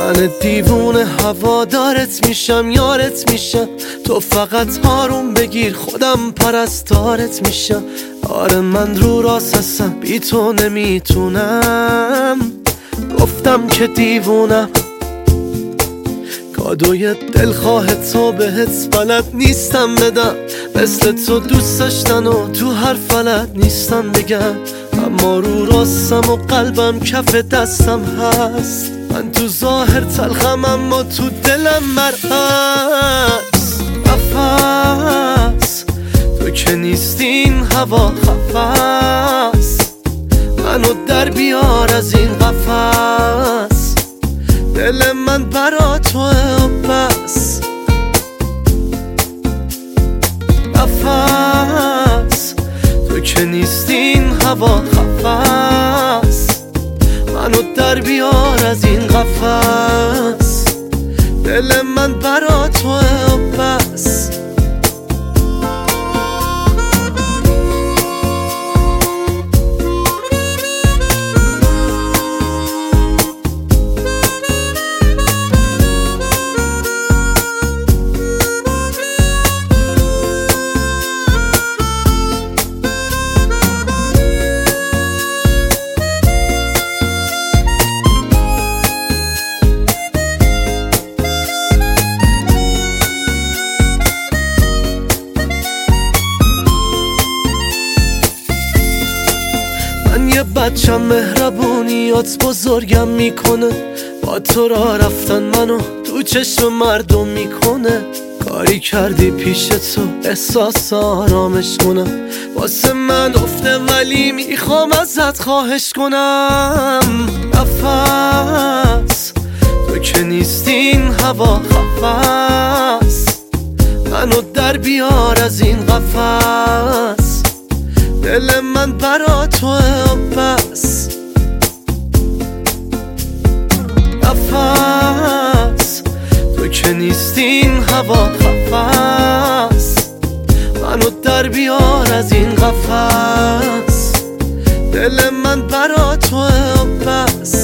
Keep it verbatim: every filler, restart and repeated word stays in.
من دیوونه هوادارت میشم، یارت میشم، تو فقط آروم بگیر خودم پرستارت میشم. آره من رو راست هستم، بی تو نمیتونم، گفتم که دیوونم. کادوی دلخواه تو بهت بلد نیستم بدم، مثل تو دوست داشتن و تو هر فلت نیستم بگم. اما رو راستم و قلبم کف دستم هست، من تو ظاهر تلخم اما تو دلم مرهست. نفس تو که نیستین هوا خفست، منو در بیار از این قفس. دل من برا توه و بس. نفس تو که نیستین هوا خفست، منو در بیار از این قفس. دل من برا توه و بس. یه بچم مهربونیات بزرگم میکنه، با تو را رفتن منو تو چشم مردم میکنه. کاری کردی پیش تو احساس آرامش کنم، واسه من افته ولی میخوام ازت خواهش کنم. نفس تو که نیستین هوا خفست، منو در بیار از این قفس. دل من برا توه و بس. نفس تو که نیستین هوا خفست، منو در بیار از این قفس. دل من برا توه و بس.